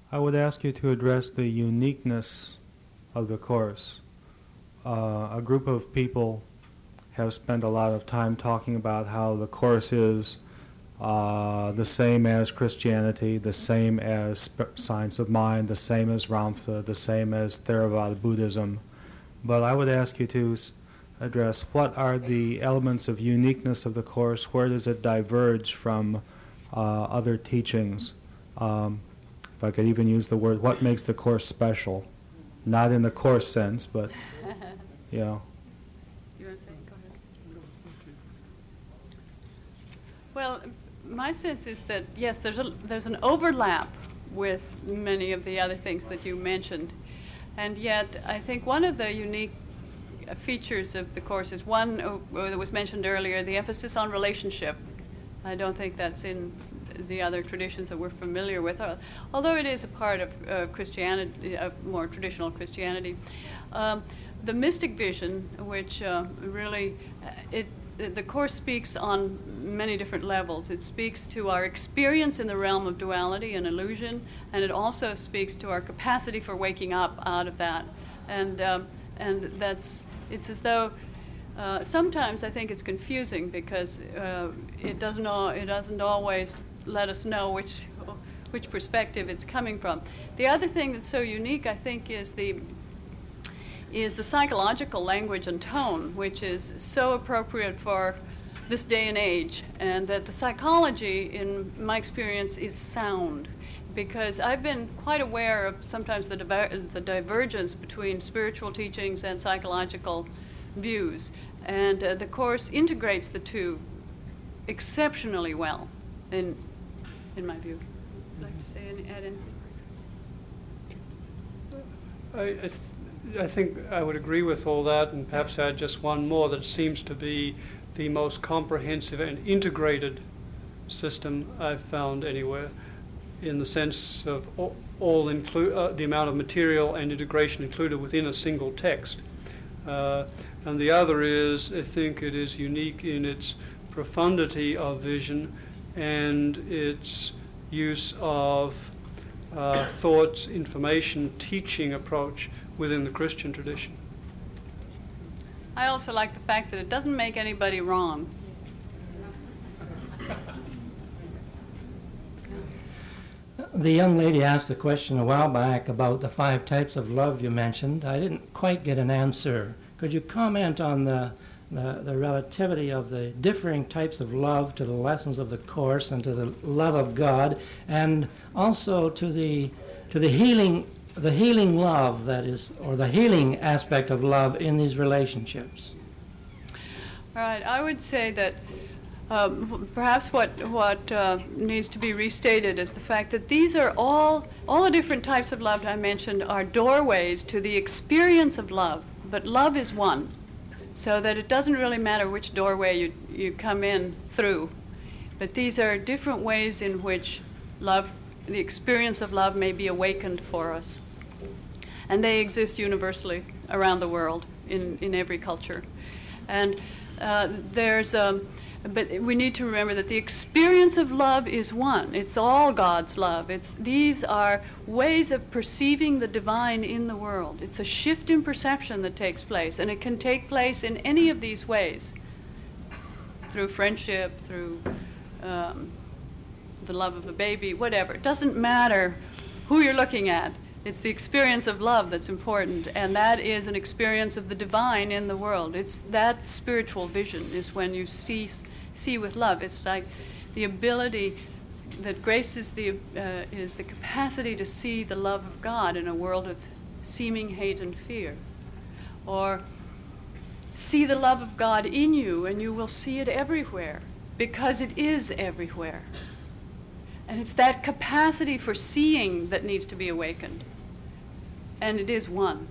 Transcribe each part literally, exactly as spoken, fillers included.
I would ask you to address the uniqueness of the Course. Uh, a group of people have spent a lot of time talking about how the Course is uh, the same as Christianity, the same as sp- Science of Mind, the same as Ramtha, the same as Theravada Buddhism. But I would ask you to s- address what are the elements of uniqueness of the Course, where does it diverge from uh, other teachings? Um, if I could even use the word, what makes the Course special? Not in the Course sense, but, you know. You want to say it? Go ahead. Well, my sense is that, yes, there's, a, there's an overlap with many of the other things that you mentioned. And yet, I think one of the unique features of the Course is one uh, that was mentioned earlier, the emphasis on relationship. I don't think that's in the other traditions that we're familiar with, uh, although it is a part of uh, Christianity, uh, more traditional Christianity. Um, the mystic vision, which uh, really, uh, it, the Course speaks on many different levels. It speaks to our experience in the realm of duality and illusion, and it also speaks to our capacity for waking up out of that. And um, and that's, it's as though uh, sometimes I think it's confusing because uh, it doesn't al- it doesn't always let us know which which perspective it's coming from. The other thing that's so unique, I think, is the is the psychological language and tone, which is so appropriate for this day and age, and that the psychology, in my experience, is sound. Because I've been quite aware of sometimes the, diver- the divergence between spiritual teachings and psychological views, and uh, the Course integrates the two exceptionally well, in in my view. Would you like to say any, add anything? I, I, th- I think I would agree with all that, and perhaps add just one more that seems to be the most comprehensive and integrated system I've found anywhere, in the sense of all, all inclu- uh, the amount of material and integration included within a single text. Uh, and the other is, I think it is unique in its profundity of vision and its use of uh, thoughts, information, teaching approach within the Christian tradition. I also like the fact that it doesn't make anybody wrong. The young lady asked a question a while back about the five types of love you mentioned. I didn't quite get an answer. Could you comment on the, the, the relativity of the differing types of love to the lessons of the Course and to the love of God, and also to the to the healing the healing love that is, or the healing aspect of love in these relationships? All right, I would say that Um, perhaps what what uh, needs to be restated is the fact that these are all all the different types of love I mentioned are doorways to the experience of love, but love is one, so that it doesn't really matter which doorway you you come in through, but these are different ways in which love, the experience of love, may be awakened for us, and they exist universally around the world in in every culture, and uh, there's um. But we need to remember that the experience of love is one. It's all God's love. It's, these are ways of perceiving the divine in the world. It's a shift in perception that takes place, and it can take place in any of these ways, through friendship, through um, the love of a baby, whatever. It doesn't matter who you're looking at. It's the experience of love that's important, and that is an experience of the divine in the world. It's that spiritual vision is when you see see with love. It's like the ability that grace is the uh, is the capacity to see the love of God in a world of seeming hate and fear, or see the love of God in you, and you will see it everywhere because it is everywhere. And it's that capacity for seeing that needs to be awakened. And it is one.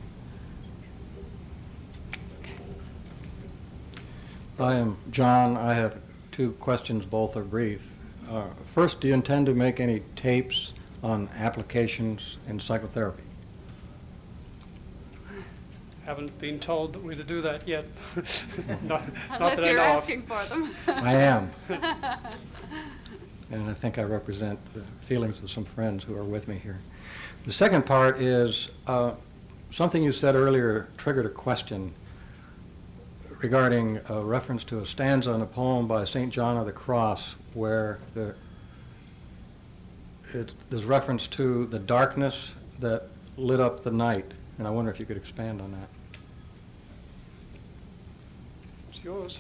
I am John. I have two questions, both are brief. Uh, first, do you intend to make any tapes on applications in psychotherapy? Haven't been told that we're to do that yet. not, not Unless that you're I know asking of. for them. I am. and I think I represent the feelings of some friends who are with me here. The second part is uh, something you said earlier triggered a question regarding a reference to a stanza in a poem by Saint John of the Cross where the, it, there's reference to the darkness that lit up the night, and I wonder if you could expand on that. It's yours.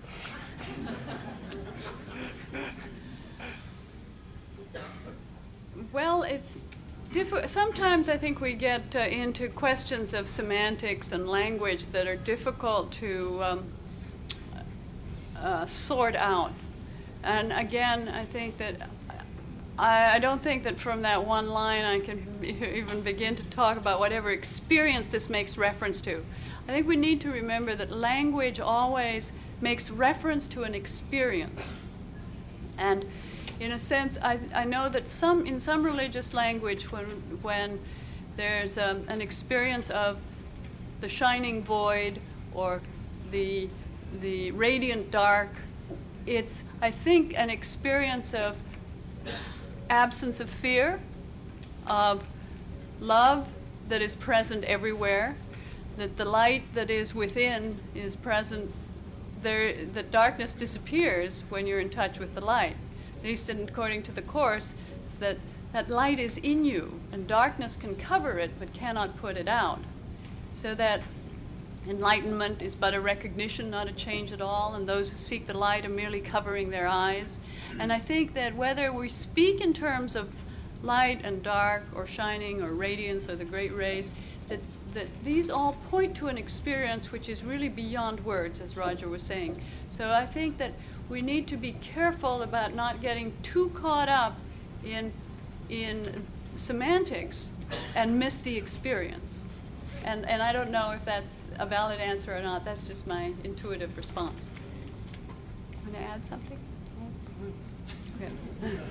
Well, it's diffi- sometimes I think we get uh, into questions of semantics and language that are difficult to um, uh, sort out. And again, I think that I, I don't think that from that one line I can even begin to talk about whatever experience this makes reference to. I think we need to remember that language always makes reference to an experience. And in a sense, I, I know that some in some religious language, when when there's um, an experience of the shining void or the the radiant dark, it's I think an experience of absence of fear, of love that is present everywhere, that the light that is within is present. There, the darkness disappears when you're in touch with the light. At least according to the Course, that that light is in you, and darkness can cover it but cannot put it out. So that enlightenment is but a recognition, not a change at all, and those who seek the light are merely covering their eyes. And I think that whether we speak in terms of light and dark, or shining, or radiance, or the great rays, that, that these all point to an experience which is really beyond words, as Roger was saying. So I think that we need to be careful about not getting too caught up in in semantics and miss the experience. And and I don't know if that's a valid answer or not. That's just my intuitive response. Want to add something? Okay.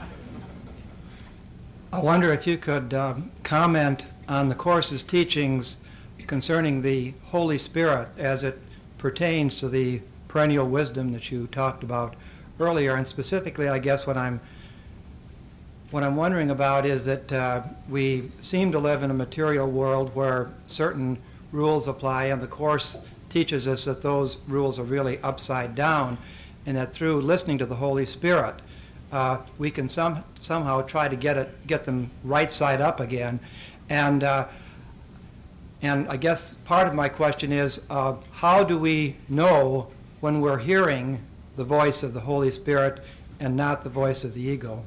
I wonder if you could um, comment on the Course's teachings concerning the Holy Spirit as it pertains to the perennial wisdom that you talked about earlier, and specifically, I guess what I'm what I'm wondering about is that uh, we seem to live in a material world where certain rules apply, and the Course teaches us that those rules are really upside down, and that through listening to the Holy Spirit, uh, we can some somehow try to get it get them right side up again, and. Uh, And I guess part of my question is, uh, how do we know when we're hearing the voice of the Holy Spirit and not the voice of the ego?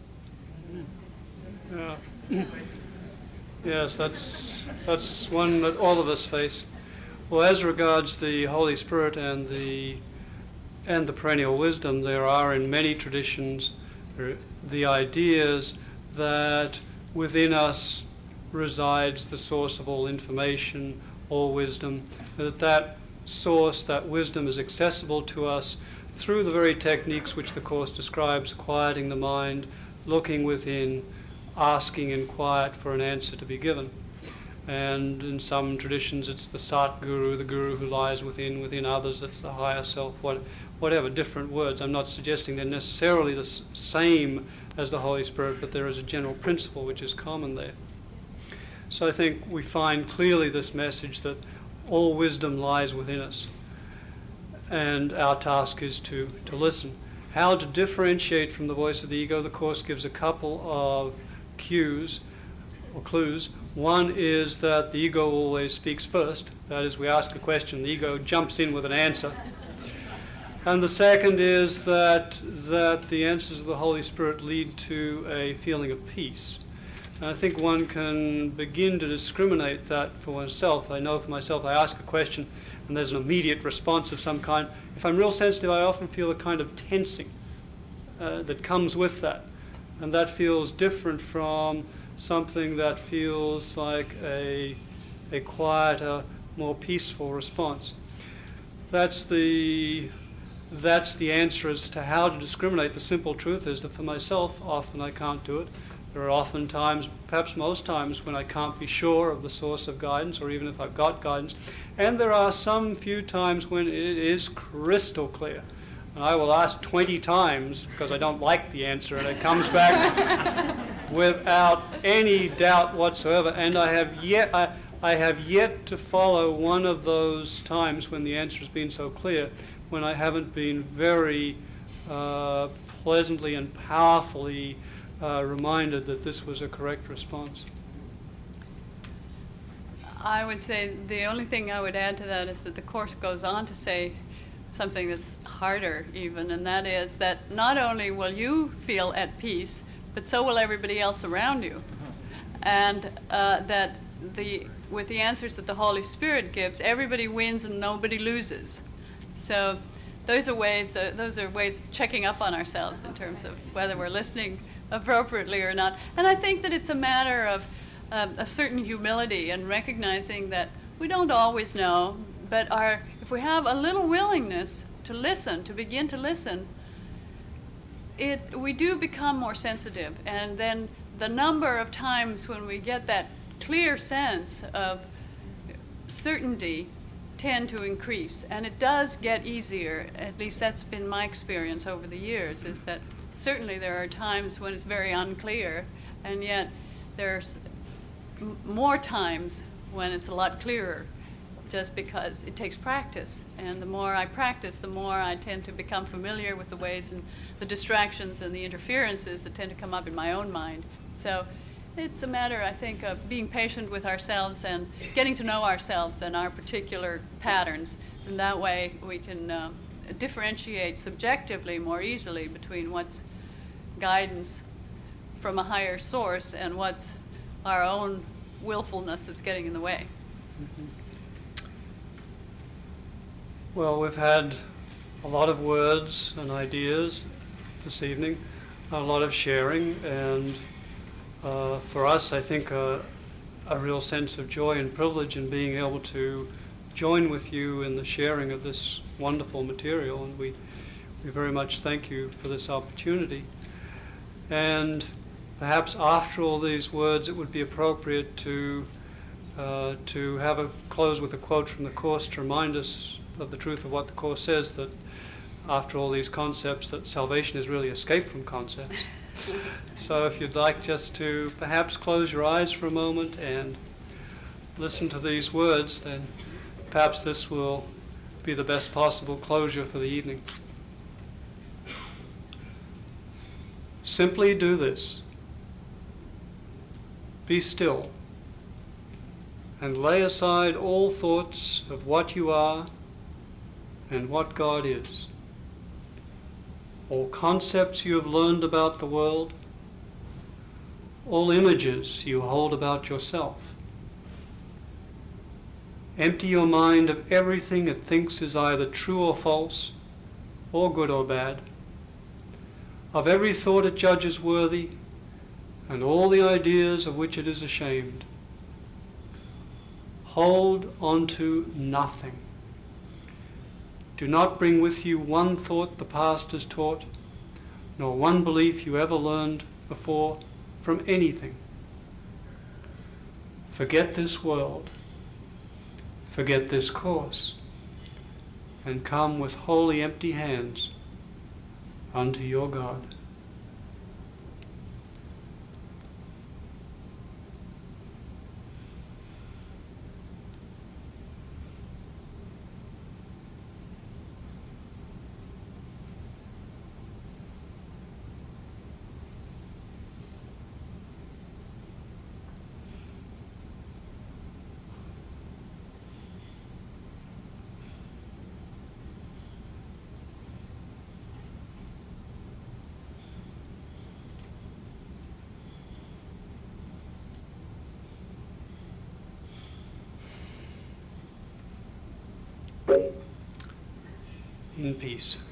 Yeah. Yes, that's that's one that all of us face. Well, as regards the Holy Spirit and the and the perennial wisdom, there are in many traditions the ideas that within us resides the source of all information, all wisdom, and that that source, that wisdom, is accessible to us through the very techniques which the Course describes: quieting the mind, looking within, asking in quiet for an answer to be given. And in some traditions it's the Sat Guru, the Guru who lies within, within others it's the higher self, what, whatever, different words. I'm not suggesting they're necessarily the s- same as the Holy Spirit, but there is a general principle which is common there. So I think we find clearly this message that all wisdom lies within us, and our task is to, to listen. How to differentiate from the voice of the ego, the Course gives a couple of cues or clues. One is that the ego always speaks first. That is, we ask a question, the ego jumps in with an answer. And the second is that, that the answers of the Holy Spirit lead to a feeling of peace. And I think one can begin to discriminate that for oneself. I know for myself, I ask a question and there's an immediate response of some kind. If I'm real sensitive, I often feel a kind of tensing uh, that comes with that. And that feels different from something that feels like a, a quieter, more peaceful response. That's the, that's the answer as to how to discriminate. The simple truth is that for myself, often I can't do it. There are often times, perhaps most times, when I can't be sure of the source of guidance, or even if I've got guidance. And there are some few times when it is crystal clear. And I will ask twenty times because I don't like the answer, and it comes back without any doubt whatsoever. And I have yet I, I have yet to follow one of those times when the answer has been so clear, when I haven't been very uh, pleasantly and powerfully uh, reminded that this was a correct response. I would say the only thing I would add to that is that the Course goes on to say something that's harder even, and that is that not only will you feel at peace, but so will everybody else around you. And uh, that the with the answers that the Holy Spirit gives, everybody wins and nobody loses. So those are ways uh, those are ways of checking up on ourselves in terms of whether we're listening appropriately or not. And I think that it's a matter of um, a certain humility and recognizing that we don't always know, but our if we have a little willingness to listen, to begin to listen, it we do become more sensitive. And then the number of times when we get that clear sense of certainty tend to increase. And it does get easier, at least that's been my experience over the years, is that certainly there are times when it's very unclear, and yet there's m- more times when it's a lot clearer, just because it takes practice. And the more I practice, the more I tend to become familiar with the ways and the distractions and the interferences that tend to come up in my own mind. So it's a matter, I think, of being patient with ourselves and getting to know ourselves and our particular patterns. And that way we can uh, differentiate subjectively more easily between what's guidance from a higher source and what's our own willfulness that's getting in the way. Mm-hmm. Well, we've had a lot of words and ideas this evening, a lot of sharing, and uh, for us, I think uh, a real sense of joy and privilege in being able to join with you in the sharing of this wonderful material, and we, we very much thank you for this opportunity. And perhaps after all these words, it would be appropriate to uh, to have a close with a quote from the Course to remind us of the truth of what the Course says, that after all these concepts, that salvation is really escape from concepts. So if you'd like just to perhaps close your eyes for a moment and listen to these words, then perhaps this will be the best possible closure for the evening. Simply do this. Be still and lay aside all thoughts of what you are and what God is. All concepts you have learned about the world, all images you hold about yourself. Empty your mind of everything it thinks is either true or false, or good or bad, of every thought it judges worthy, and all the ideas of which it is ashamed. Hold on to nothing. Do not bring with you one thought the past has taught, nor one belief you ever learned before from anything. Forget this world, forget this Course, and come with wholly empty hands unto your God. In peace.